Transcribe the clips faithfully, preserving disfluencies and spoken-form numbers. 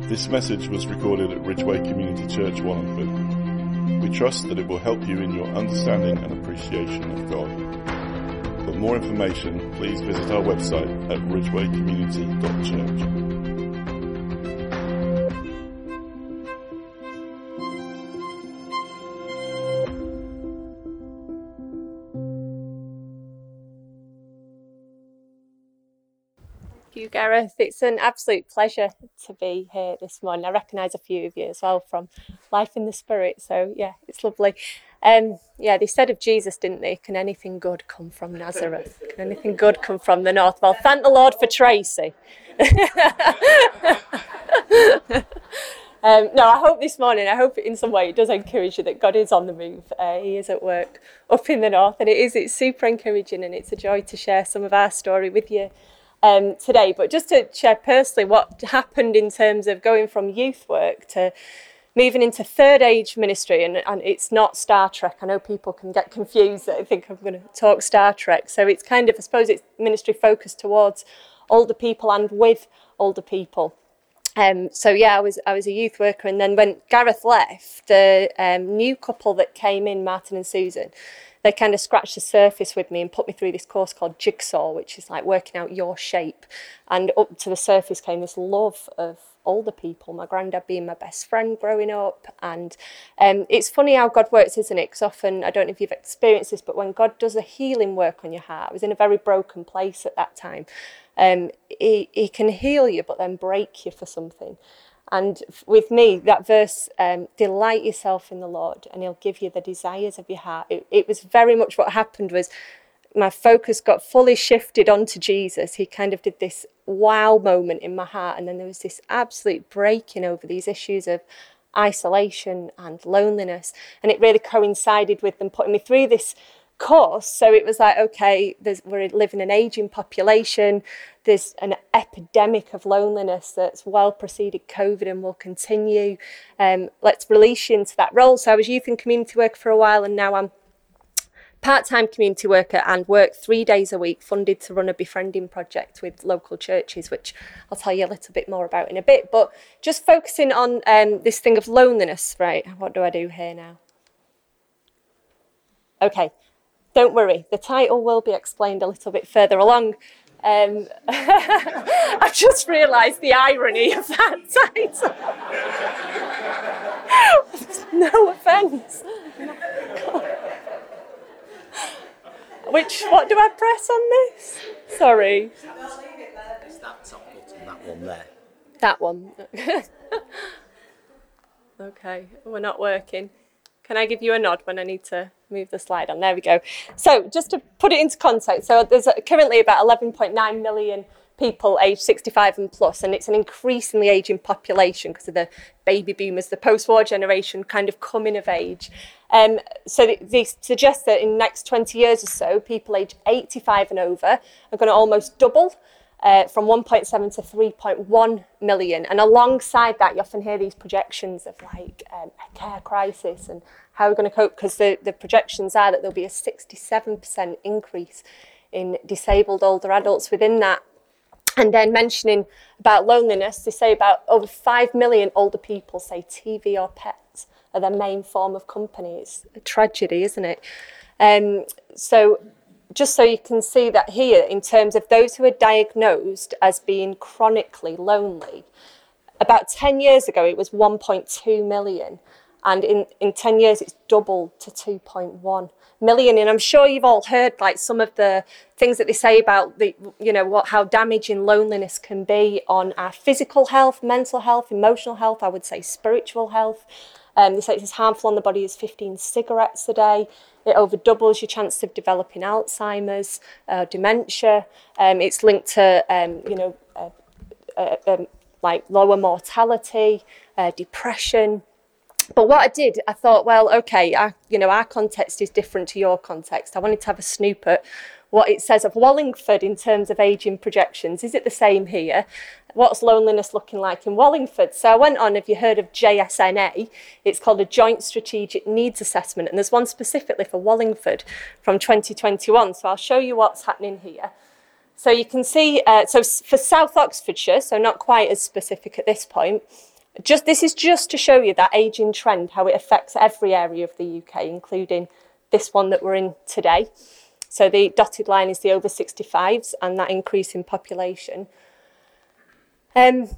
This message was recorded at Ridgeway Community Church, Wallingford. We trust that it will help you in your understanding and appreciation of God. For more information, please visit our website at ridgeway community dot church. You, Gareth. It's an absolute pleasure to be here this morning. I recognise a few of you as well from Life in the Spirit, so yeah, it's lovely. Um, yeah, they said of Jesus, didn't they? Can anything good come from Nazareth? Can anything good come from the north? Well, thank the Lord for Tracy. um, no, I hope this morning, I hope in some way it does encourage you that God is on the move. Uh, he is at work up in the north, and it is, it's super encouraging, and it's a joy to share some of our story with you Um, today. But just to share personally what happened in terms of going from youth work to moving into third age ministry, and, and it's not Star Trek. I know people can get confused that I think I'm going to talk Star Trek. So it's kind of, I suppose it's ministry focused towards older people and with older people. Um, so yeah, I was I was a youth worker, and then when Gareth left, the um, new couple that came in, Martin and Susan, they kind of scratched the surface with me and put me through this course called Jigsaw, which is like working out your shape. And up to the surface came this love of older people, my granddad being my best friend growing up. And um, it's funny how God works, isn't it? Because often, I don't know if you've experienced this, but when God does a healing work on your heart, I was in a very broken place at that time. Um, he, he can heal you, but then break you for something. And with me, that verse, um, delight yourself in the Lord and he'll give you the desires of your heart. It, it was very much what happened was my focus got fully shifted onto Jesus. He kind of did this wow moment in my heart. And then there was this absolute breaking over these issues of isolation and loneliness. And it really coincided with them putting me through this course. So it was like, okay, there's, we're living in an ageing population. There's an epidemic of loneliness that's well preceded COVID and will continue. Um, let's release you into that role. So I was youth and community worker for a while, and now I'm part-time community worker and work three days a week, funded to run a befriending project with local churches, which I'll tell you a little bit more about in a bit. But just focusing on um, this thing of loneliness, right? What do I do here now? Okay. Don't worry, the title will be explained a little bit further along. Um, I've just realised the irony of that title. No offence. Which, what do I press on this? Sorry. It's that top button, that one there. That one. Okay, we're not working. Can I give you a nod when I need to move the slide on? There we go. So just to put it into context, so there's currently about eleven point nine million people aged sixty-five and plus, and it's an increasingly ageing population because of the baby boomers, the post-war generation kind of coming of age. Um, so they, they suggest that in the next twenty years or so, people aged eighty-five and over are going to almost double. Uh, from one point seven to three point one million. And alongside that, you often hear these projections of like um, a care crisis and how we're going to cope, because the, the projections are that there'll be a sixty-seven percent increase in disabled older adults within that. And then mentioning about loneliness, they say about over five million older people say T V or pets are their main form of company. It's a tragedy, isn't it? Um, so just so you can see that here, in terms of those who are diagnosed as being chronically lonely, about ten years ago, it was one point two million. And in, in ten years, it's doubled to two point one million. And I'm sure you've all heard like some of the things that they say about the, you know, what, how damaging loneliness can be on our physical health, mental health, emotional health, I would say spiritual health. Um, they say it's as harmful on the body as fifteen cigarettes a day. It over doubles your chance of developing Alzheimer's, uh, dementia. Um, it's linked to, um, you know, uh, uh, um, like lower mortality, uh, depression. But what I did, I thought, well, okay, I, you know, our context is different to your context. I wanted to have a snoop at what it says of Wallingford in terms of ageing projections. Is it the same here? What's loneliness looking like in Wallingford? So I went on, have you heard of J S N A? It's called a Joint Strategic Needs Assessment, and there's one specifically for Wallingford from twenty twenty-one. So I'll show you what's happening here. So you can see, uh, so for South Oxfordshire, so not quite as specific at this point, Just this is just to show you that ageing trend, how it affects every area of the U K, including this one that we're in today. So the dotted line is the over sixty-fives and that increase in population. Um,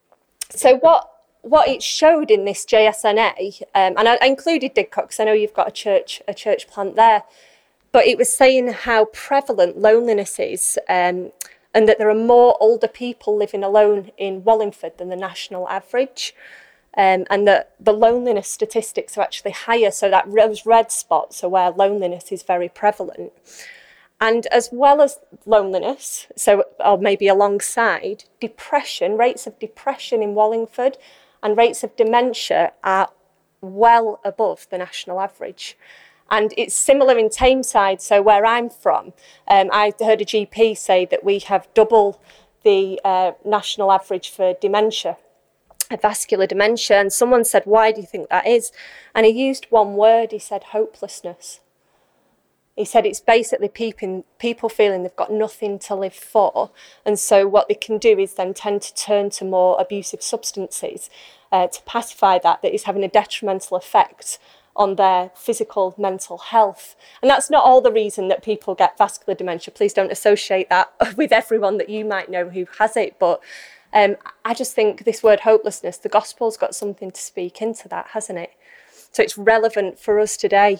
so what what it showed in this J S N A, um, and I, I included Didcot because I know you've got a church a church plant there, but it was saying how prevalent loneliness is, um, and that there are more older people living alone in Wallingford than the national average, um, and that the loneliness statistics are actually higher, so that those red spots are where loneliness is very prevalent. And as well as loneliness, so or maybe alongside, depression, rates of depression in Wallingford and rates of dementia are well above the national average. And it's similar in Tameside, so where I'm from, um, I heard a G P say that we have double the uh, national average for dementia, vascular dementia, and someone said, why do you think that is? And he used one word, he said hopelessness. He said it's basically people, people feeling they've got nothing to live for, and so what they can do is then tend to turn to more abusive substances uh, to pacify that, that is having a detrimental effect on their physical, mental health. And that's not all the reason that people get vascular dementia. Please don't associate that with everyone that you might know who has it, but um, I just think this word hopelessness, the gospel's got something to speak into that, hasn't it? So it's relevant for us today.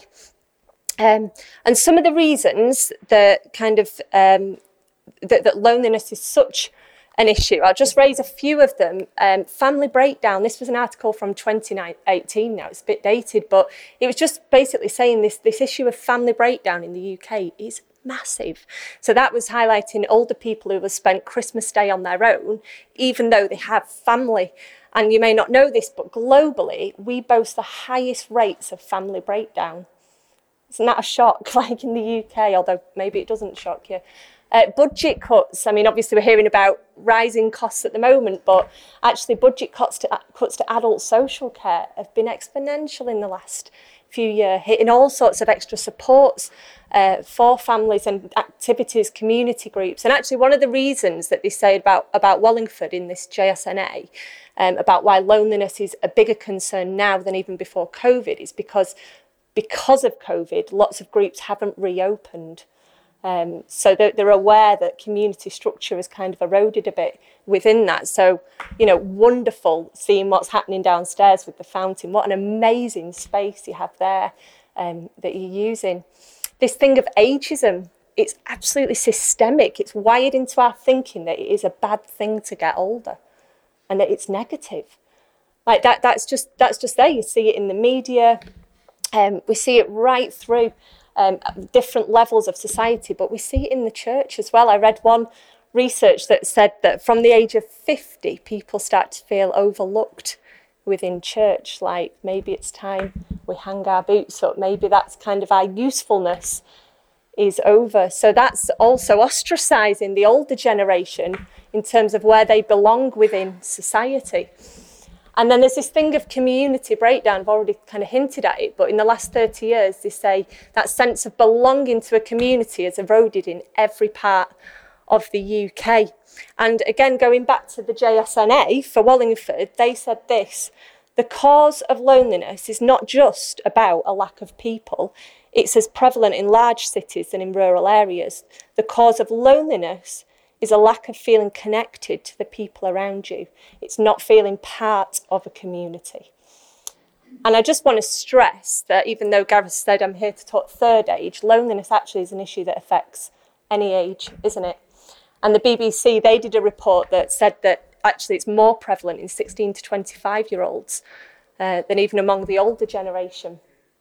Um, and some of the reasons that kind of um, that, that loneliness is such an issue, I'll just raise a few of them. Um, family breakdown. This was an article from twenty eighteen now, it's a bit dated, but it was just basically saying this, this issue of family breakdown in the U K is massive. So that was highlighting older people who have spent Christmas Day on their own, even though they have family. And you may not know this, but globally, we boast the highest rates of family breakdown. Isn't that a shock, like in the U K, although maybe it doesn't shock you? Uh, budget cuts. I mean, obviously we're hearing about rising costs at the moment, but actually budget cuts to, cuts to adult social care have been exponential in the last few years, hitting all sorts of extra supports uh, for families and activities, community groups. And actually one of the reasons that they say about, about Wallingford in this J S N A, um, about why loneliness is a bigger concern now than even before COVID, is because Because of COVID, lots of groups haven't reopened. Um, so they're, they're aware that community structure has kind of eroded a bit within that. So, you know, wonderful seeing what's happening downstairs with the fountain. What an amazing space you have there um, that you're using. This thing of ageism, it's absolutely systemic. It's wired into our thinking that it is a bad thing to get older and that it's negative. Like that, that's just, that's just there. You see it in the media. Um, we see it right through um, different levels of society, but we see it in the church as well. I read one research that said that from the age of fifty, people start to feel overlooked within church, like maybe it's time we hang our boots up, maybe that's kind of our usefulness is over. So that's also ostracising the older generation in terms of where they belong within society. And then there's this thing of community breakdown. I've already kind of hinted at it, but in the last thirty years, they say that sense of belonging to a community has eroded in every part of the U K. And again, going back to the J S N A for Wallingford, they said this: the cause of loneliness is not just about a lack of people. It's as prevalent in large cities than in rural areas. The cause of loneliness is a lack of feeling connected to the people around you. It's not feeling part of a community. And I just want to stress that even though Gareth said I'm here to talk third age, loneliness actually is an issue that affects any age, isn't it? And the B B C, they did a report that said that actually it's more prevalent in sixteen to twenty-five year olds uh, than even among the older generation.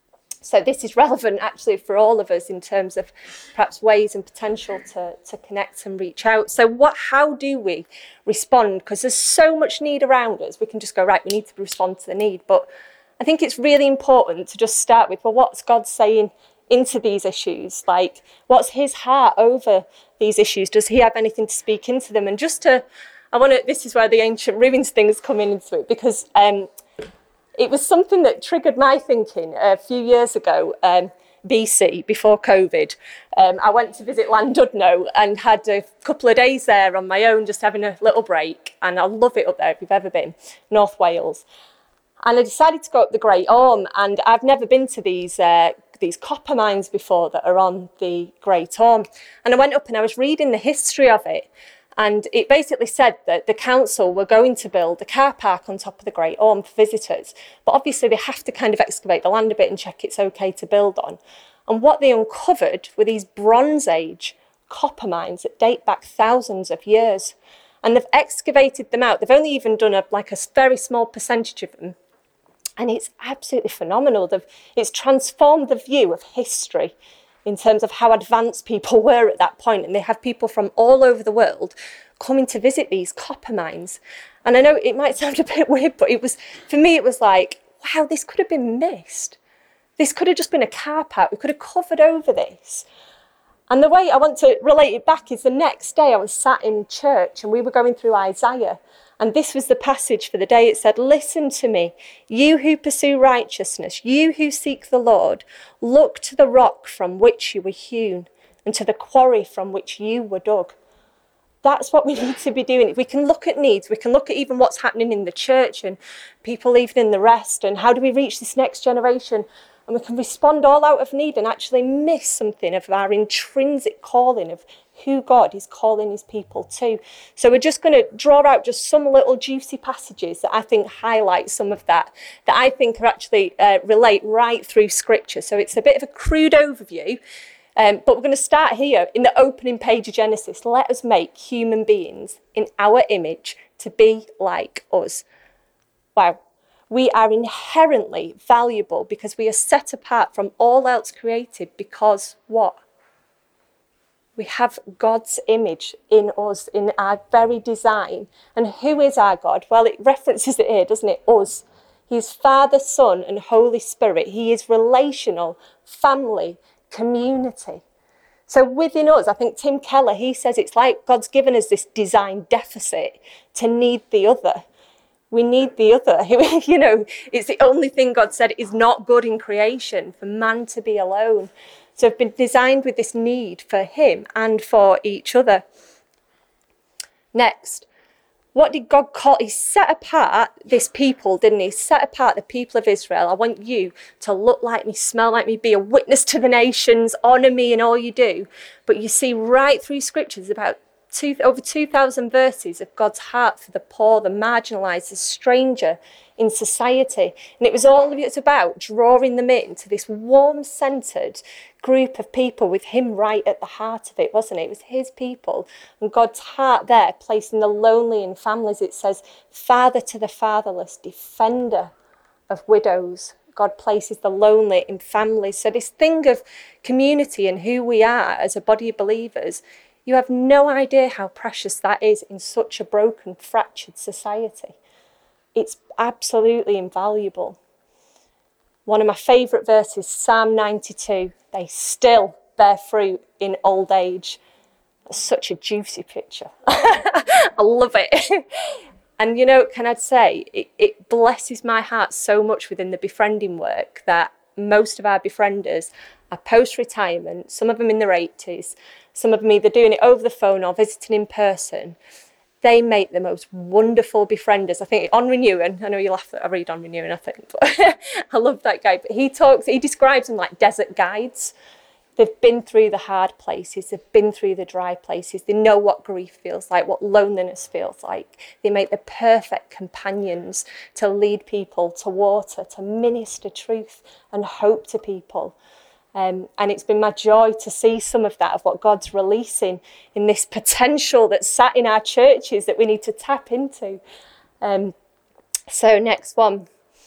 So this is relevant actually for all of us in terms of perhaps ways and potential to, to connect and reach out. So what? How do we respond? Because there's so much need around us. We can just go, right, we need to respond to the need. But I think it's really important to just start with, well, what's God saying into these issues? Like, what's his heart over these issues? Does he have anything to speak into them? And just to, I want to, this is where the ancient ruins thing is coming into it, because um, it was something that triggered my thinking a few years ago. Um, B C, before COVID. Um, I went to visit Llandudno and had a couple of days there on my own, just having a little break. And I love it up there if you've ever been, North Wales. And I decided to go up the Great Orme, and I've never been to these uh, these copper mines before that are on the Great Orme. And I went up and I was reading the history of it, and it basically said that the council were going to build a car park on top of the Great Orme for visitors. But obviously they have to kind of excavate the land a bit and check it's okay to build on. And what they uncovered were these Bronze Age copper mines that date back thousands of years. And they've excavated them out. They've only even done a, like a very small percentage of them. And it's absolutely phenomenal. They've, it's transformed the view of history in terms of how advanced people were at that point. And they have people from all over the world coming to visit these copper mines. And I know it might sound a bit weird, but it was, for me, it was like, wow, this could have been missed. This could have just been a car park. We could have covered over this. And the way I want to relate it back is the next day I was sat in church and we were going through Isaiah. And this was the passage for the day. It said, listen to me, you who pursue righteousness, you who seek the Lord, look to the rock from which you were hewn and to the quarry from which you were dug. That's what we need to be doing. If we can look at needs, we can look at even what's happening in the church and people leaving in the rest, and how do we reach this next generation? And we can respond all out of need and actually miss something of our intrinsic calling of who God is calling his people to. So we're just going to draw out just some little juicy passages that I think highlight some of that, that I think are actually uh, relate right through Scripture. So it's a bit of a crude overview, um, but we're going to start here in the opening page of Genesis. Let us make human beings in our image to be like us. Wow. We are inherently valuable because we are set apart from all else created because what? We have God's image in us, in our very design. And who is our God? Well, it references it here, doesn't it? Us. He's Father, Son, and Holy Spirit. He is relational, family, community. So within us, I think Tim Keller, he says it's like God's given us this design deficit to need the other. We need the other. You know, it's the only thing God said is not good in creation, for man to be alone. So we've been designed with this need for him and for each other. Next, what did God call? He set apart this people, didn't he? He set apart the people of Israel. I want you to look like me, smell like me, be a witness to the nations, honour me in all you do. But you see right through scriptures about Two, over two thousand verses of God's heart for the poor, the marginalised, the stranger in society. And it was all of it's about drawing them into this warm-centred group of people with him right at the heart of it, wasn't it? It was his people. And God's heart there, placing the lonely in families. It says, father to the fatherless, defender of widows. God places the lonely in families. So this thing of community and who we are as a body of believers, you have no idea how precious that is in such a broken, fractured society. It's absolutely invaluable. One of my favourite verses, Psalm ninety-two, they still bear fruit in old age. That's such a juicy picture. I love it. And, you know, can I say, it, it blesses my heart so much within the befriending work that most of our befrienders are post-retirement, some of them in their eighties, some of them either doing it over the phone or visiting in person. They make the most wonderful befrienders. I think Henri Nouwen, I know you laugh that I read Henri Nouwen, I think, but I love that guy. But he talks, he describes them like desert guides. They've been through the hard places, they've been through the dry places, they know what grief feels like, what loneliness feels like. They make the perfect companions to lead people to water, to minister truth and hope to people. Um, and it's been my joy to see some of that, of what God's releasing in this potential that's sat in our churches that we need to tap into. Um, so next one.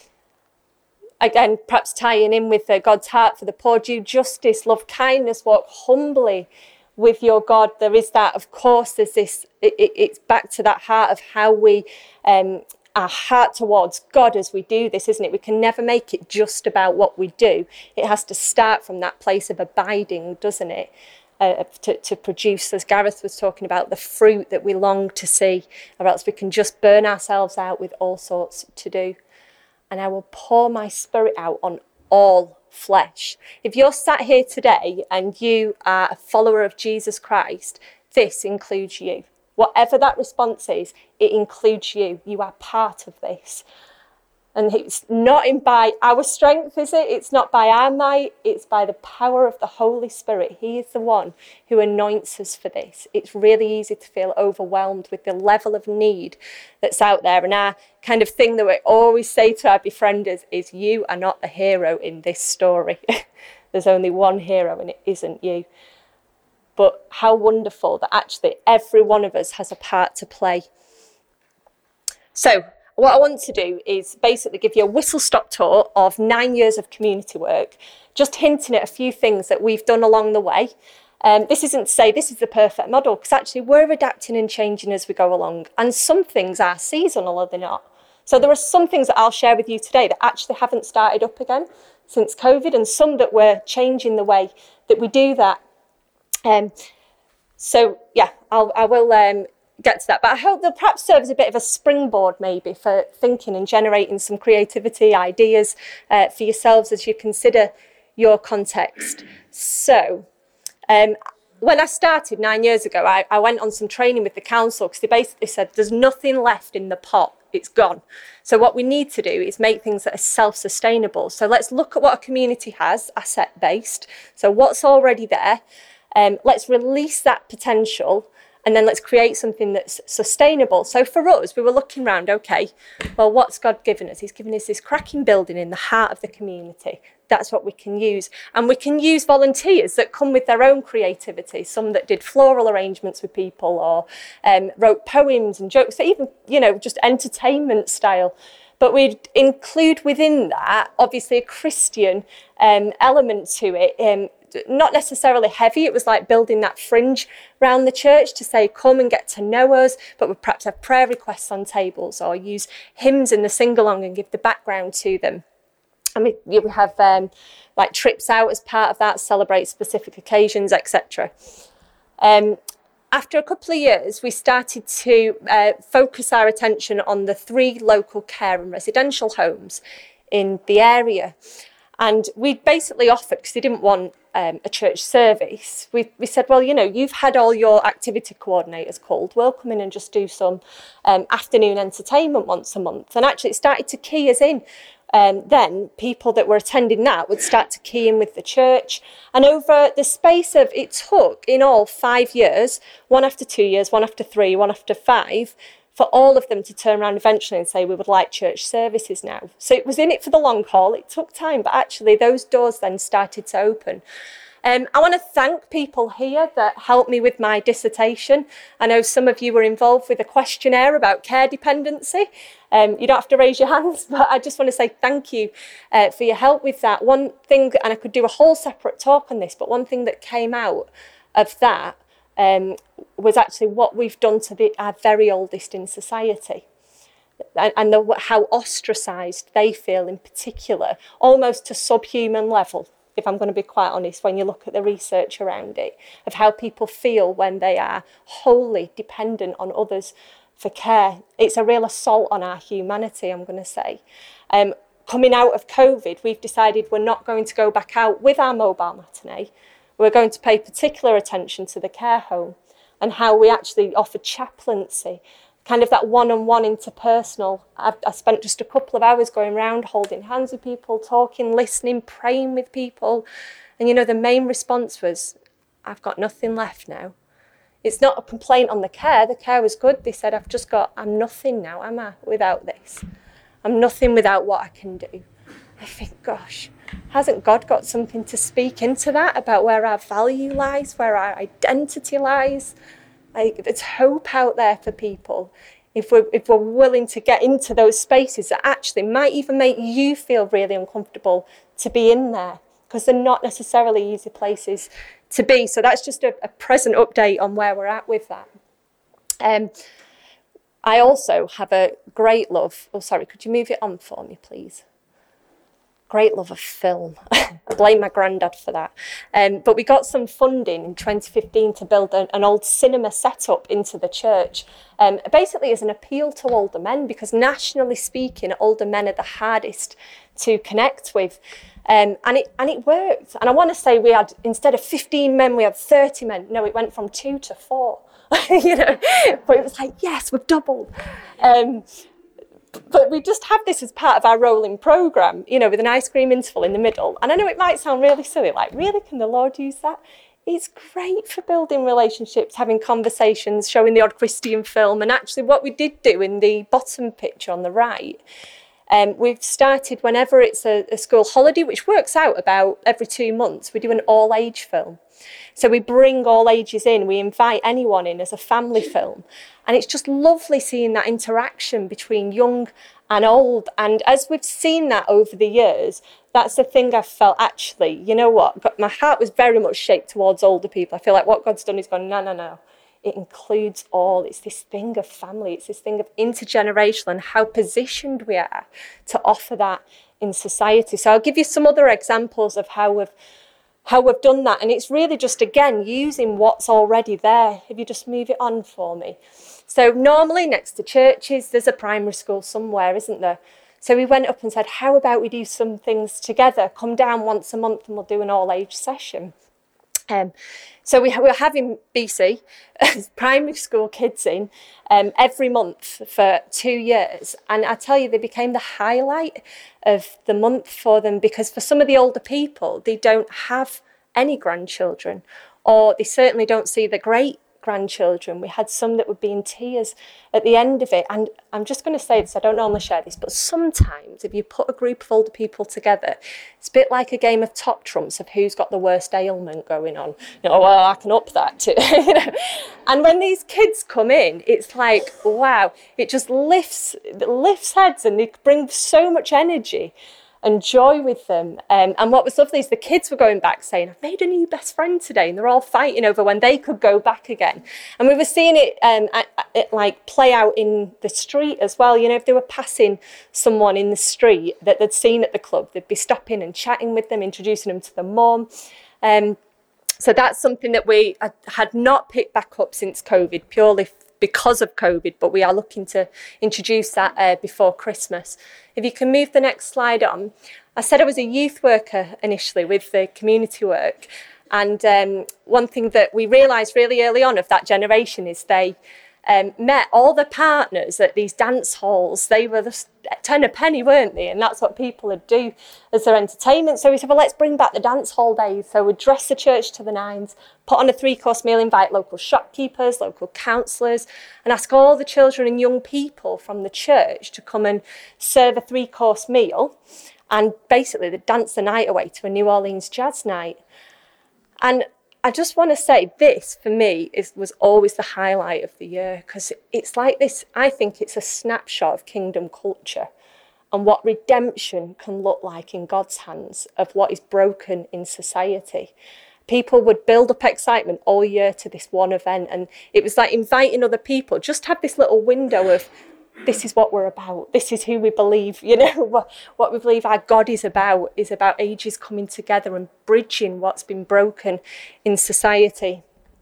Again, perhaps tying in with uh, God's heart for the poor, do justice, love kindness, walk humbly with your God. There is that, of course, there's this, it, it, it's back to that heart of how we, um, our heart towards God as we do this, isn't it? We can never make it just about what we do. It has to start from that place of abiding, doesn't it? Uh, to, to produce, as Gareth was talking about, the fruit that we long to see, or else we can just burn ourselves out with all sorts to do. And I will pour my spirit out on all flesh. If you're sat here today and you are a follower of Jesus Christ, this includes you. Whatever that response is, it includes you. You are part of this. And it's not in by our strength, is it? It's not by our might. It's by the power of the Holy Spirit. He is the one who anoints us for this. It's really easy to feel overwhelmed with the level of need that's out there. And our kind of thing that we always say to our befrienders is, you are not the hero in this story. There's only one hero and it isn't you. But how wonderful that actually every one of us has a part to play. So, what I want to do is basically give you a whistle-stop tour of nine years of community work, just hinting at a few things that we've done along the way. Um, this isn't to say this is the perfect model, because actually we're adapting and changing as we go along. And some things are seasonal, or they're not. So there are some things that I'll share with you today that actually haven't started up again since COVID, and some that we're changing the way that we do that. Um, so, yeah, I'll, I will... Um, get to that, but I hope they'll perhaps serve as a bit of a springboard maybe for thinking and generating some creativity, ideas uh, for yourselves as you consider your context. So um, when I started nine years ago, I, I went on some training with the council because they basically said there's nothing left in the pot, it's gone. So what we need to do is make things that are self-sustainable. So let's look at what a community has, asset-based. So what's already there, um, let's release that potential, and then let's create something that's sustainable. So for us, we were looking around, okay, well, what's God given us? He's given us this cracking building in the heart of the community. That's what we can use. And we can use volunteers that come with their own creativity, some that did floral arrangements with people or um, wrote poems and jokes, even, you know, just entertainment style. But we'd include within that, obviously, a Christian um, element to it, um, not necessarily heavy. It was like building that fringe around the church to say, come and get to know us, but we'd perhaps have prayer requests on tables or use hymns in the sing-along and give the background to them. And we, we have um, like trips out as part of that, celebrate specific occasions, et cetera. Um, after a couple of years, we started to uh, focus our attention on the three local care and residential homes in the area. And we basically offered, because they didn't want um, a church service, we, we said, well, you know, you've had all your activity coordinators called. We'll come in and just do some um, afternoon entertainment once a month. And actually it started to key us in. Um, then people that were attending that would start to key in with the church. And over the space of, it took in all five years, one after two years, one after three, one after five, for all of them to turn around eventually and say, we would like church services now. So it was in it for the long haul. It took time, but actually those doors then started to open. Um, I want to thank people here that helped me with my dissertation. I know some of you were involved with a questionnaire about care dependency. Um, you don't have to raise your hands, but I just want to say thank you uh, for your help with that. One thing, and I could do a whole separate talk on this, but one thing that came out of that um, was actually what we've done to the, our very oldest in society. And, and the, how ostracised they feel in particular, almost to subhuman level, if I'm going to be quite honest, when you look at the research around it, of how people feel when they are wholly dependent on others for care. It's a real assault on our humanity, I'm going to say. Um, coming out of COVID, we've decided we're not going to go back out with our mobile matinee. We're going to pay particular attention to the care home and how we actually offer chaplaincy, kind of that one-on-one interpersonal. I've, I spent just a couple of hours going around, holding hands with people, talking, listening, praying with people. And, you know, the main response was, I've got nothing left now. It's not a complaint on the care. The care was good. They said, I've just got, I'm nothing now, am I, without this? I'm nothing without what I can do. I think, gosh, hasn't God got something to speak into that about where our value lies, where our identity lies? Like, there's hope out there for people if we're, if we're willing to get into those spaces that actually might even make you feel really uncomfortable to be in there, because they're not necessarily easy places to be. So that's just a, a present update on where we're at with that. Um, I also have a great love. Oh, sorry, could you move it on for me, please? great love of film. I blame my granddad for that. Um, but we got some funding in twenty fifteen to build a, an old cinema setup into the church, um, basically as an appeal to older men, because nationally speaking, older men are the hardest to connect with. Um, and it and it worked. And I want to say we had, instead of fifteen men, we had thirty men. No, it went from two to four. you know, but it was like, yes, we've doubled. Um, but we just have this as part of our rolling programme, you know, with an ice cream interval in the middle. And I know it might sound really silly, like, really, can the Lord use that? It's great for building relationships, having conversations, showing the odd Christian film. And actually what we did do in the bottom picture on the right, um, we've started whenever it's a, a school holiday, which works out about every two months, we do an all-age film. So we bring all ages in, we invite anyone in as a family film. And it's just lovely seeing that interaction between young and old. And as we've seen that over the years, that's the thing I've felt, actually, you know what, my heart was very much shaped towards older people. I feel like what God's done is gone, no, no, no. It includes all. It's this thing of family. It's this thing of intergenerational and how positioned we are to offer that in society. So I'll give you some other examples of how we've how we've done that. And it's really just, again, using what's already there. If you just move it on for me. So normally next to churches, there's a primary school somewhere, isn't there? So we went up and said, how about we do some things together? Come down once a month and we'll do an all-age session. Um, so we, we're having B C, primary school kids in, um, every month for two years. And I tell you, they became the highlight of the month for them, because for some of the older people, they don't have any grandchildren, or they certainly don't see the great grandchildren. We had some that would be in tears at the end of it. And I'm just going to say this, I don't normally share this, but sometimes if you put a group of older people together, it's a bit like a game of top trumps of who's got the worst ailment going on. You know, well, I can up that too. you know? And when these kids come in, it's like, wow, it just lifts, it lifts heads, and it brings so much energy and joy with them. Um, and what was lovely is the kids were going back saying, I've made a new best friend today. And they're all fighting over when they could go back again. And we were seeing it, um, at, at, like play out in the street as well. You know, if they were passing someone in the street that they'd seen at the club, they'd be stopping and chatting with them, introducing them to the mum. Um, so that's something that we had not picked back up since COVID, purely because of COVID, but we are looking to introduce that uh, before Christmas. If you can move the next slide on. I said I was a youth worker initially with the community work, and um, one thing that we realised really early on of that generation is they um, met all the partners at these dance halls. They were the ten a penny, weren't they? And that's what people would do as their entertainment. So we said, well, let's bring back the dance hall days. So we'd dress the church to the nines, put on a three-course meal, invite local shopkeepers, local counsellors, and ask all the children and young people from the church to come and serve a three-course meal. And basically, they'd dance the night away to a New Orleans jazz night. And I just want to say this, for me, is, was always the highlight of the year, because it's like this, I think it's a snapshot of kingdom culture and what redemption can look like in God's hands of what is broken in society. People would build up excitement all year to this one event, and it was like inviting other people, just have this little window of, this is what we're about. This is who we believe, you know, what, what we believe our God is about, is about ages coming together and bridging what's been broken in society.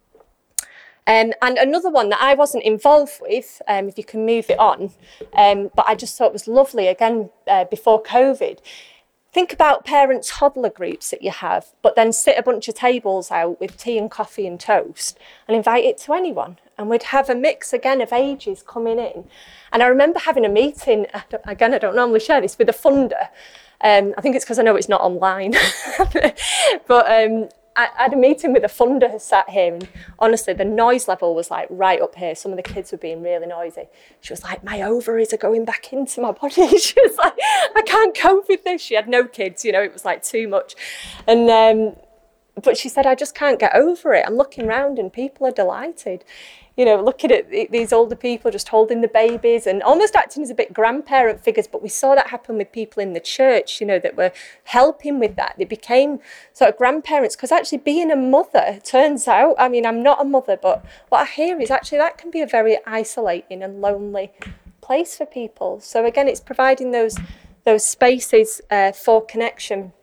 Um, and another one that I wasn't involved with, um, if you can move it on, um, but I just thought was lovely, again, uh, before COVID. Think about parent toddler groups that you have, but then sit a bunch of tables out with tea and coffee and toast and invite it to anyone. And we'd have a mix, again, of ages coming in. And I remember having a meeting, again, I don't normally share this, with a funder. Um, I think it's because I know it's not online. but um, I, I had a meeting with a funder who sat here, and honestly, the noise level was like right up here. Some of the kids were being really noisy. She was like, my ovaries are going back into my body. She was like, I can't cope with this. She had no kids, you know, it was like too much. And um, but she said, I just can't get over it. I'm looking around and people are delighted. You know, looking at these older people just holding the babies and almost acting as a bit grandparent figures. But we saw that happen with people in the church, you know, that were helping with that. They became sort of grandparents, because actually being a mother, turns out, I mean, I'm not a mother, but what I hear is actually that can be a very isolating and lonely place for people. So again, it's providing those those spaces uh, for connection.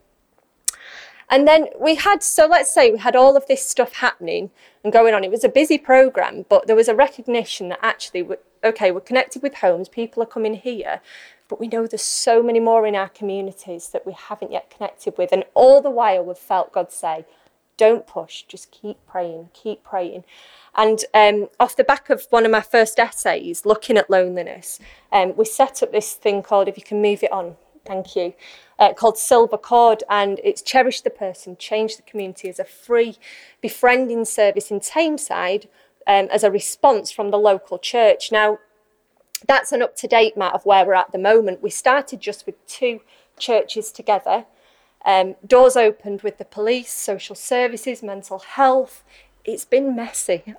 And then we had, so let's say we had all of this stuff happening and going on. It was a busy programme, but there was a recognition that actually, we're, okay, we're connected with homes, people are coming here, but we know there's so many more in our communities that we haven't yet connected with. And all the while we've felt God say, don't push, just keep praying, keep praying. And um, off the back of one of my first essays, looking at loneliness, um, we set up this thing called, if you can move it on, thank you, uh, called Silver Cord, and it's Cherish the Person, Change the Community as a free befriending service in Tameside um, as a response from the local church. Now, that's an up-to-date map of where we're at the moment. We started just with two churches together. Um, doors opened with the police, social services, mental health. It's been messy.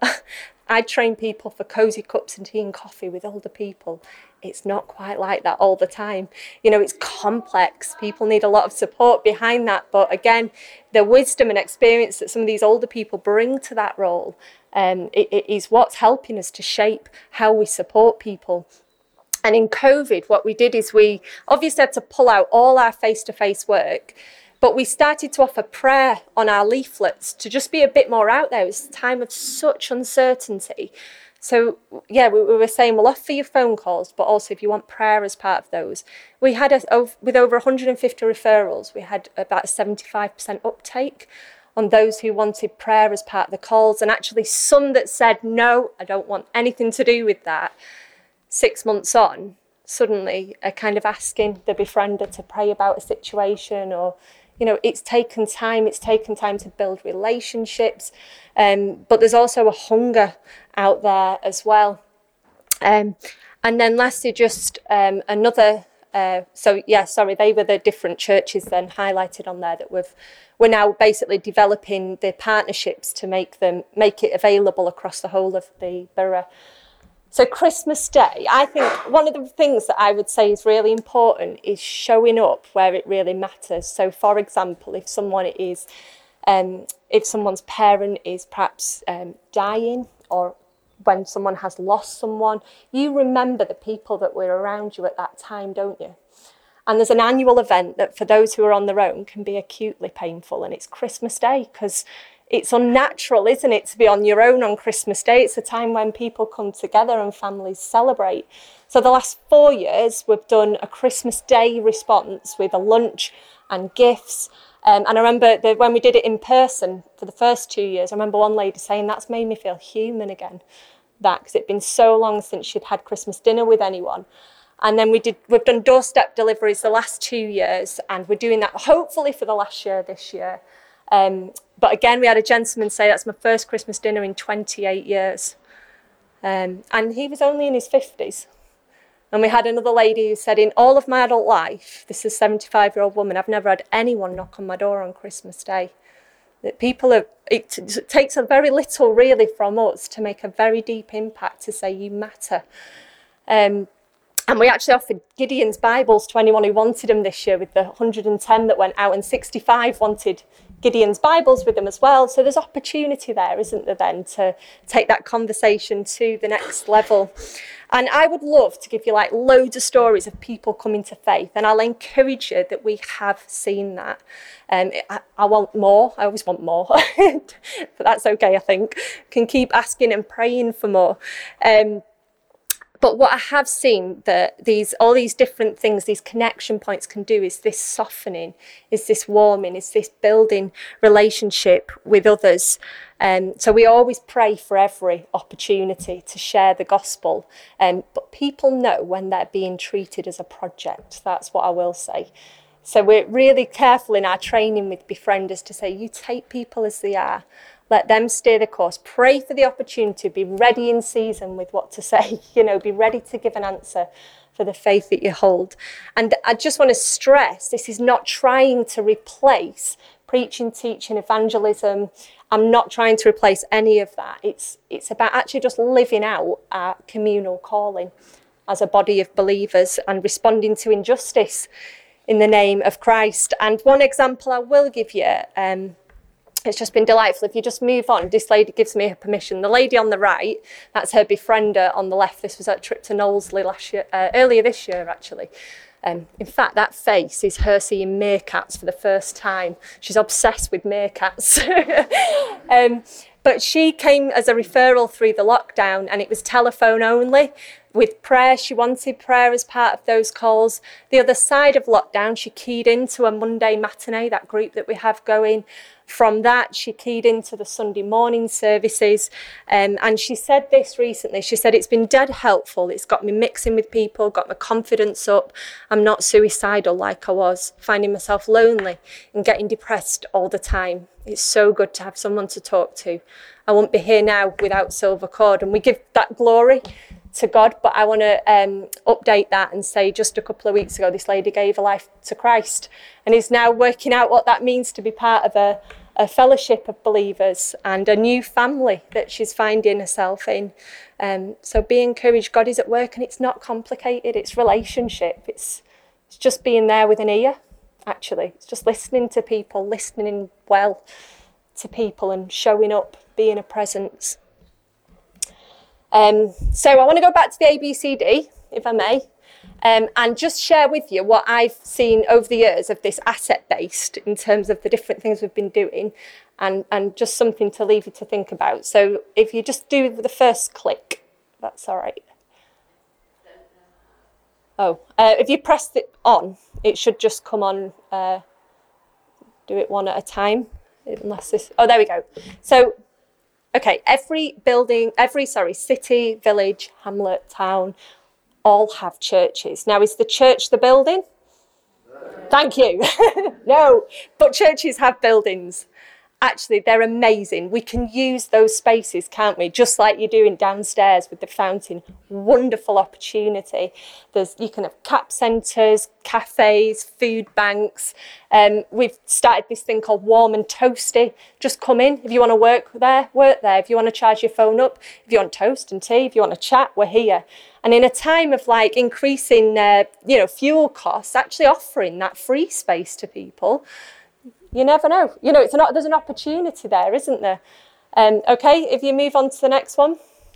I train people for cosy cups and tea and coffee with older people. It's not quite like that all the time. You know, it's complex. People need a lot of support behind that. But again, the wisdom and experience that some of these older people bring to that role um, it, it is what's helping us to shape how we support people. And in COVID, what we did is we obviously had to pull out all our face-to-face work, but we started to offer prayer on our leaflets to just be a bit more out there. It was a time of such uncertainty. So, yeah, we, we were saying we'll offer you phone calls, but also if you want prayer as part of those. We had, a, with over one hundred fifty referrals, we had about a seventy-five percent uptake on those who wanted prayer as part of the calls, and actually some that said, no, I don't want anything to do with that. Six months on, suddenly are kind of asking the befriender to pray about a situation, or, you know, it's taken time, it's taken time to build relationships, um, but there's also a hunger out there as well. Um, and then lastly, just um, another, uh, so yeah, sorry, they were the different churches then highlighted on there that we've, we're now basically developing the partnerships to make them, make it available across the whole of the borough. So Christmas Day, I think one of the things that I would say is really important is showing up where it really matters. So, for example, if someone is, um, if someone's parent is perhaps um, dying, or when someone has lost someone, you remember the people that were around you at that time, don't you? And there's an annual event that for those who are on their own can be acutely painful, and it's Christmas Day, because it's unnatural, isn't it, to be on your own on Christmas Day. It's a time when people come together and families celebrate. So the last four years, we've done a Christmas Day response with a lunch and gifts. Um, and I remember that when we did it in person for the first two years, I remember one lady saying, that's made me feel human again. That, because it'd been so long since she'd had Christmas dinner with anyone. And then we did, we've done doorstep deliveries the last two years, and we're doing that hopefully for the last year this year. Um, but again, we had a gentleman say, that's my first Christmas dinner in twenty-eight years. Um, and he was only in his fifties. And we had another lady who said, in all of my adult life, this is a seventy-five-year-old woman, I've never had anyone knock on my door on Christmas Day. That people are, it, it takes a very little really from us to make a very deep impact to say you matter. Um, And we actually offered Gideon's Bibles to anyone who wanted them this year, with the one hundred ten that went out, and sixty-five wanted Gideon's Bibles with them as well. So there's opportunity there, isn't there, then, to take that conversation to the next level. And I would love to give you like loads of stories of people coming to faith, and I'll encourage you that we have seen that. Um, I, I want more. I always want more, but that's okay, I think. Can keep asking and praying for more. Um, But what I have seen that these, all these different things, these connection points can do is this softening, is this warming, is this building relationship with others. Um, so we always pray for every opportunity to share the gospel. Um, but people know when they're being treated as a project. That's what I will say. So we're really careful in our training with befrienders to say, you take people as they are. Let them steer the course. Pray for the opportunity. Be ready in season with what to say. You know, be ready to give an answer for the faith that you hold. And I just want to stress, this is not trying to replace preaching, teaching, evangelism. I'm not trying to replace any of that. It's it's about actually just living out our communal calling as a body of believers and responding to injustice in the name of Christ. And one example I will give you, um, it's just been delightful. If you just move on, this lady gives me her permission. The lady on the right, that's her befriender on the left. This was a trip to Knowlesley last year, uh, earlier this year, actually. Um, in fact, that face is her seeing meerkats for the first time. She's obsessed with meerkats. um, but she came as a referral through the lockdown, and it was telephone only. With prayer, she wanted prayer as part of those calls. The other side of lockdown, she keyed into a Monday matinee, that group that we have going. From that, she keyed into the Sunday morning services. Um, and she said this recently. She said, it's been dead helpful. It's got me mixing with people, got my confidence up. I'm not suicidal like I was, finding myself lonely and getting depressed all the time. It's so good to have someone to talk to. I won't be here now without Silver Cord. And we give that glory to God, but I want to um, update that and say just a couple of weeks ago, this lady gave her life to Christ and is now working out what that means to be part of a, a fellowship of believers and a new family that she's finding herself in. Um, so be encouraged. God is at work, and it's not complicated. It's relationship. It's, it's just being there with an ear, actually. It's just listening to people, listening well to people and showing up, being a presence. Um, so I want to go back to the A B C D, if I may, um, and just share with you what I've seen over the years of this asset-based in terms of the different things we've been doing, and, and just something to leave you to think about. So if you just do the first click, that's all right. Oh, uh, if you press it on, it should just come on, uh, do it one at a time, unless this, oh, there we go. So, okay, every building, every, sorry, city, village, hamlet, town, all have churches. Now, is the church the building? No. Thank you. No, but churches have buildings. Actually, they're amazing. We can use those spaces, can't we? Just like you're doing downstairs with the fountain. Wonderful opportunity. There's, you can have cap centres, cafes, food banks. Um, we've started this thing called Warm and Toasty. Just come in. If you want to work there, work there. If you want to charge your phone up, if you want toast and tea, if you want to chat, we're here. And in a time of like increasing, uh, you know, fuel costs, actually offering that free space to people. You never know. You know, it's not, there's an opportunity there, isn't there? Um, okay, if you move on to the next one.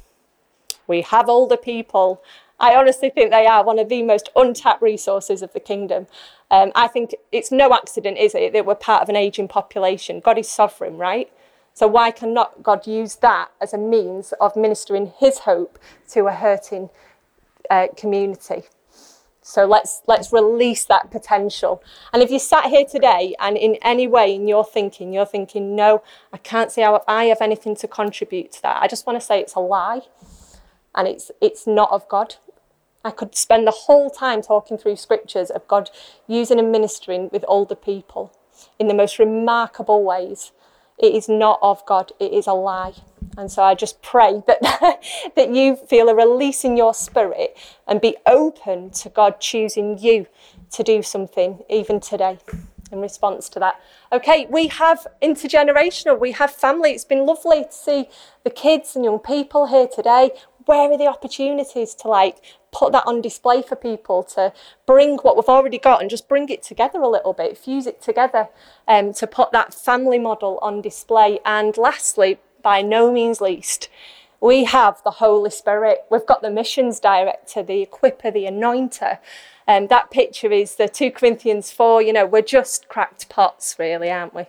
We have older people. I honestly think they are one of the most untapped resources of the kingdom. Um, I think it's no accident, is it, that we're part of an ageing population. God is sovereign, right? So why cannot God use that as a means of ministering his hope to a hurting uh, community? So let's let's release that potential. And if you sat here today and in any way in your thinking, you're thinking, no, I can't see how I have anything to contribute to that. I just want to say it's a lie. And it's it's not of God. I could spend the whole time talking through scriptures of God using and ministering with older people in the most remarkable ways. It is not of God. It is a lie. And so I just pray that that you feel a release in your spirit and be open to God choosing you to do something even today in response to that. Okay, we have intergenerational, we have family. It's been lovely to see the kids and young people here today. Where are the opportunities to like put that on display for people, to bring what we've already got and just bring it together a little bit, fuse it together, um, to put that family model on display. And lastly, by no means least, we have the Holy Spirit. We've got the missions director, the equipper, the anointer. And um, that picture is the Second Corinthians four. You know, we're just cracked pots, really, aren't we?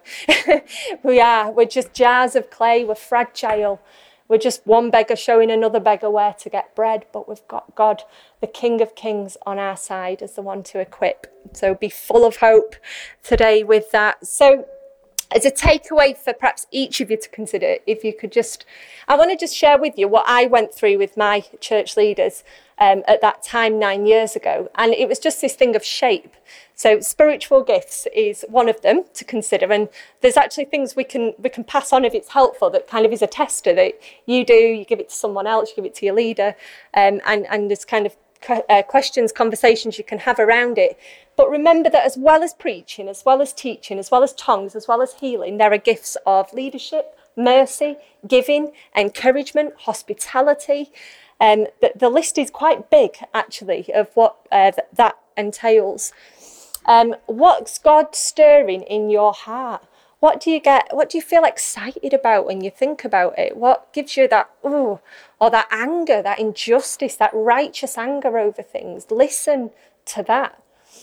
We are. We're just jars of clay. We're fragile. We're just one beggar showing another beggar where to get bread. But we've got God, the King of Kings, on our side as the one to equip. So be full of hope today with that. So as a takeaway for perhaps each of you to consider, if you could just, I want to just share with you what I went through with my church leaders um, at that time nine years ago. And it was just this thing of shape. So spiritual gifts is one of them to consider. And there's actually things we can we can pass on if it's helpful, that kind of is a tester that you do, you give it to someone else, you give it to your leader. Um, and, and there's kind of uh, questions, conversations you can have around it. But remember that as well as preaching, as well as teaching, as well as tongues, as well as healing, there are gifts of leadership, mercy, giving, encouragement, hospitality. Um, the, the list is quite big, actually, of what uh, th- that entails. Um, what's God stirring in your heart? What do you get? What do you feel excited about when you think about it? What gives you that, ooh, or that anger, that injustice, that righteous anger over things? Listen to that.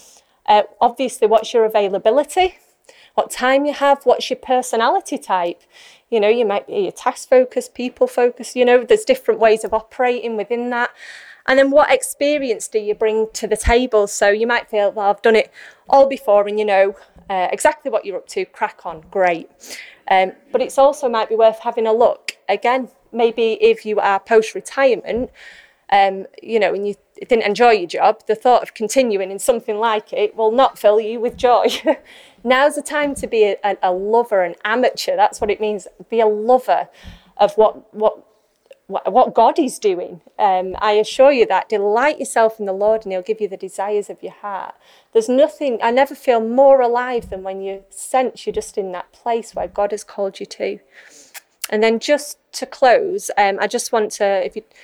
Uh, obviously, what's your availability? What time you have? What's your personality type? You know, you might be a task-focused, people-focused. You know, there's different ways of operating within that. And then what experience do you bring to the table? So you might feel, well, I've done it all before and you know uh, exactly what you're up to, crack on, great. Um, but it's also might be worth having a look. Again, maybe if you are post-retirement, um, you know, and you didn't enjoy your job, the thought of continuing in something like it will not fill you with joy. Now's the time to be a, a lover, an amateur. That's what it means, be a lover of what what what God is doing. Um, I assure you that. Delight yourself in the Lord and he'll give you the desires of your heart. There's nothing, I never feel more alive than when you sense you're just in that place where God has called you to. And then just to close, um, I just want to, if you,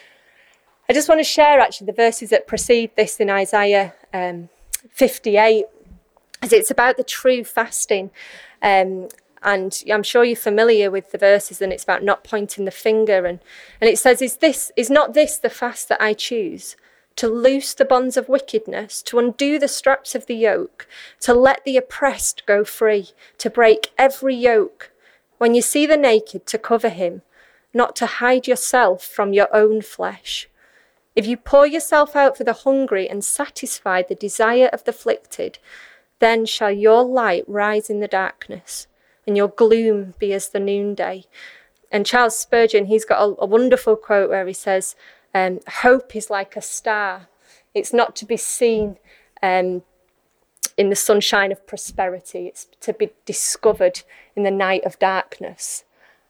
I just want to share actually the verses that precede this in Isaiah um, fifty-eight, as it's about the true fasting. Um, And I'm sure you're familiar with the verses, and it's about not pointing the finger. And, and it says, is this, is not this the fast that I choose? To loose the bonds of wickedness, to undo the straps of the yoke, to let the oppressed go free, to break every yoke. When you see the naked, to cover him, not to hide yourself from your own flesh. If you pour yourself out for the hungry and satisfy the desire of the afflicted, then shall your light rise in the darkness, and your gloom be as the noonday. And Charles Spurgeon, he's got a, a wonderful quote where he says, um, hope is like a star. It's not to be seen um, in the sunshine of prosperity. It's to be discovered in the night of darkness.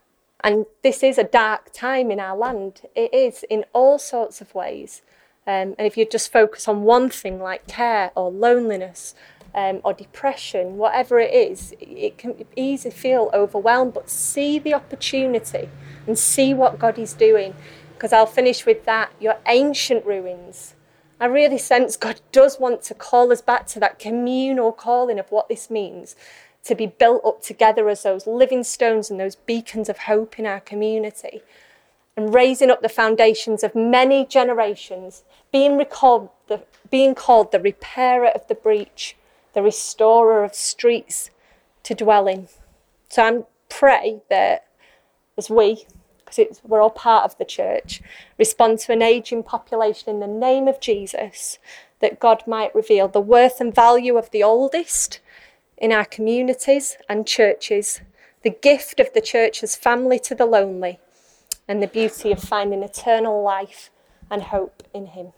And this is a dark time in our land. It is in all sorts of ways. Um, and if you just focus on one thing like care or loneliness, Um, or depression, whatever it is, it can easily feel overwhelmed, but see the opportunity and see what God is doing. Because I'll finish with that, your ancient ruins. I really sense God does want to call us back to that communal calling of what this means, to be built up together as those living stones and those beacons of hope in our community, and raising up the foundations of many generations, being recalled, the, being called the repairer of the breach, the restorer of streets to dwell in. So I pray that as we, because we're all part of the church, respond to an ageing population in the name of Jesus, that God might reveal the worth and value of the oldest in our communities and churches, the gift of the church as family to the lonely, and the beauty of finding eternal life and hope in him.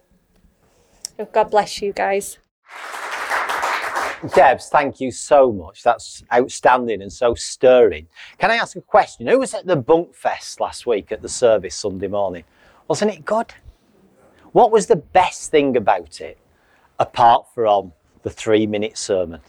And God bless you guys. Debs, thank you so much. That's outstanding and so stirring. Can I ask a question? Who was at the Bunk Fest last week at the service Sunday morning? Wasn't it good? What was the best thing about it, apart from the three-minute sermon?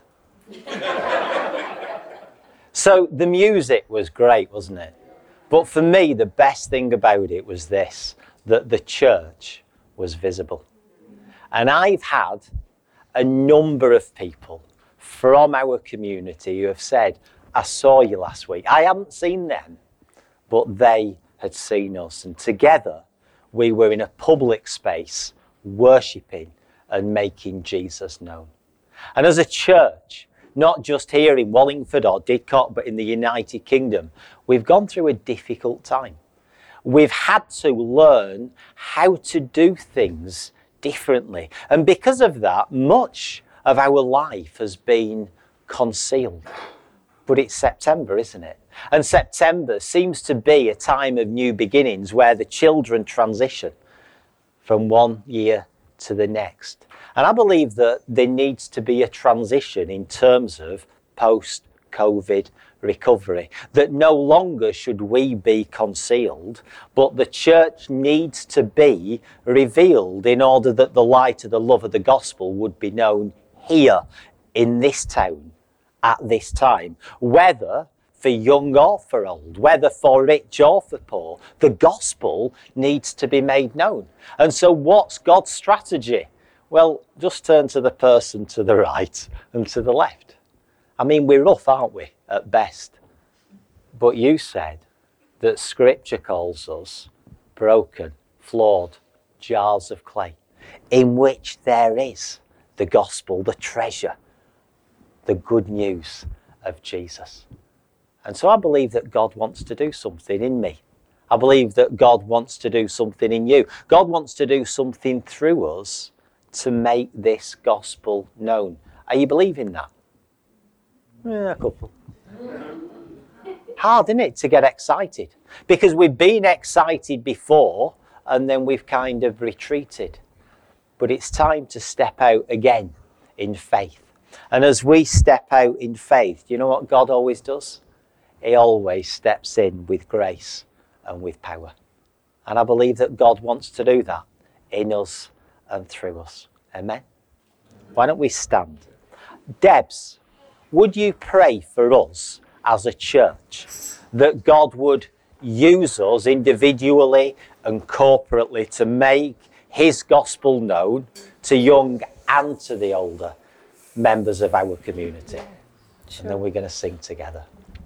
So the music was great, wasn't it? But for me, the best thing about it was this, that the church was visible. And I've had a number of people from our community who have said, I saw you last week. I hadn't seen them, but they had seen us. And together we were in a public space worshipping and making Jesus known. And as a church, not just here in Wallingford or Didcot, but in the United Kingdom, we've gone through a difficult time. We've had to learn how to do things differently. And because of that, much of our life has been concealed. But it's September, isn't it? And September seems to be a time of new beginnings where the children transition from one year to the next. And I believe that there needs to be a transition in terms of post-COVID recovery, that no longer should we be concealed, but the church needs to be revealed in order that the light of the love of the gospel would be known here in this town at this time, whether for young or for old, whether for rich or for poor. The gospel needs to be made known. And so what's God's strategy? Well, just turn to the person to the right and to the left. I mean, we're rough, aren't we, at best? But you said that Scripture calls us broken, flawed jars of clay, in which there is the gospel, the treasure the good news of Jesus. And so I believe that God wants to do something in me. I believe that God wants to do something in you. God wants to do something through us to make this gospel known. Are you believing that? Yeah, a couple. Hard, isn't it, to get excited? Because we've been excited before and then we've kind of retreated. But it's time to step out again in faith. And as we step out in faith, do you know what God always does? He always steps in with grace and with power. And I believe that God wants to do that in us and through us. Amen? Why don't we stand? Debs, would you pray for us as a church that God would use us individually and corporately to make his gospel known to young and to the older members of our community? Sure. And then we're going to sing together.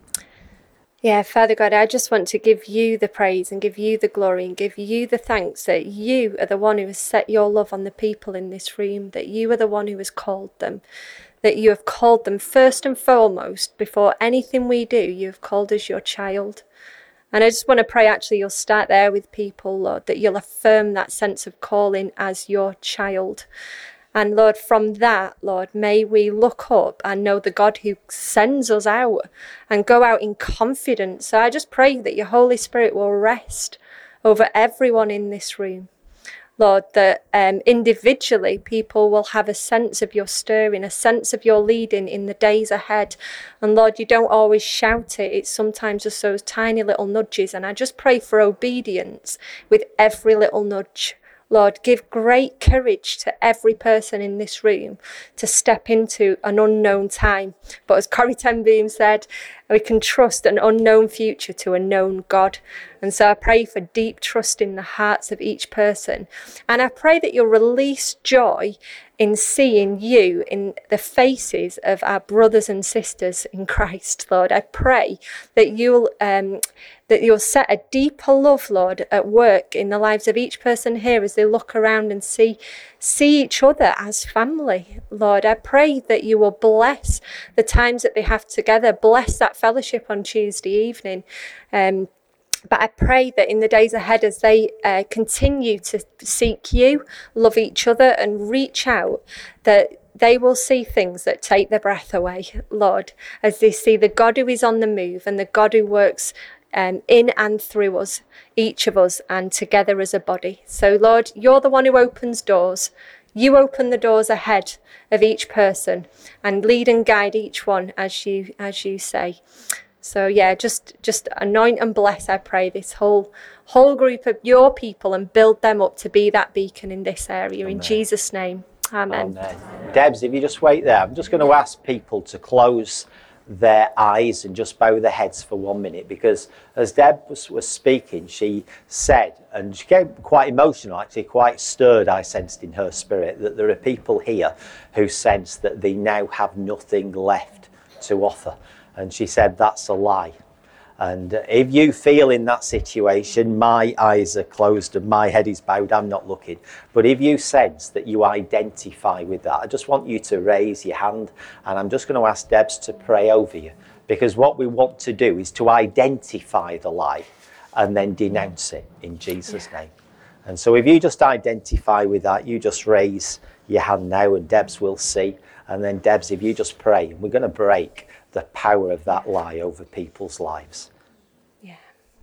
Yeah, Father God, I just want to give you the praise and give you the glory and give you the thanks that you are the one who has set your love on the people in this room, that you are the one who has called them, that you have called them first and foremost. Before anything we do, you have called us your child. And I just want to pray, actually, you'll start there with people, Lord, that you'll affirm that sense of calling as your child. And Lord, from that, Lord, may we look up and know the God who sends us out and go out in confidence. So I just pray that your Holy Spirit will rest over everyone in this room. Lord, that um, individually people will have a sense of your stirring, a sense of your leading in the days ahead. And Lord, you don't always shout it. It's sometimes just those tiny little nudges. And I just pray for obedience with every little nudge. Lord, give great courage to every person in this room to step into an unknown time. But as Corrie ten Boom said, we can trust an unknown future to a known God. And so I pray for deep trust in the hearts of each person. And I pray that you'll release joy in seeing you in the faces of our brothers and sisters in Christ, Lord. I pray that you'll um, that you'll set a deeper love, Lord, at work in the lives of each person here as they look around and see see each other as family, Lord. I pray that you will bless the times that they have together, bless that fellowship on Tuesday evening. Um, But I pray that in the days ahead, as they uh, continue to seek you, love each other and reach out, that they will see things that take their breath away, Lord, as they see the God who is on the move and the God who works um, in and through us, each of us, and together as a body. So, Lord, you're the one who opens doors. You open the doors ahead of each person and lead and guide each one as you as you say. So yeah, just just anoint and bless, I pray, this whole whole group of your people and build them up to be that beacon in this area. Amen. In Jesus' name, amen. Amen. Debs, if you just wait there, I'm just going to ask people to close their eyes and just bow their heads for one minute, because as Deb was, was speaking, she said, and she came quite emotional, actually quite stirred, I sensed in her spirit, that there are people here who sense that they now have nothing left to offer. And she said, that's a lie. And if you feel in that situation, my eyes are closed and my head is bowed, I'm not looking. But if you sense that you identify with that, I just want you to raise your hand, and I'm just going to ask Debs to pray over you. Because what we want to do is to identify the lie and then denounce it in Jesus' name. And so if you just identify with that, you just raise your hand now and Debs will see. And then Debs, if you just pray, we're going to break the power of that lie over people's lives. Yeah.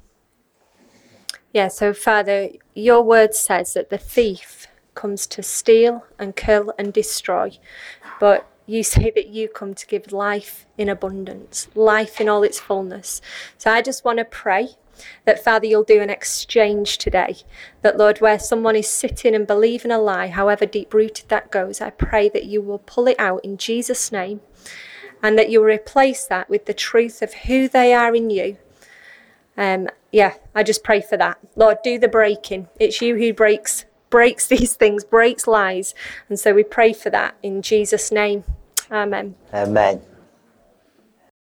Yeah, so Father, your word says that the thief comes to steal and kill and destroy. But you say that you come to give life in abundance, life in all its fullness. So I just want to pray that, Father, you'll do an exchange today. That, Lord, where someone is sitting and believing a lie, however deep-rooted that goes, I pray that you will pull it out in Jesus' name. And that you'll replace that with the truth of who they are in you. Um, yeah, I just pray for that. Lord, do the breaking. It's you who breaks breaks these things, breaks lies. And so we pray for that in Jesus' name. Amen. Amen.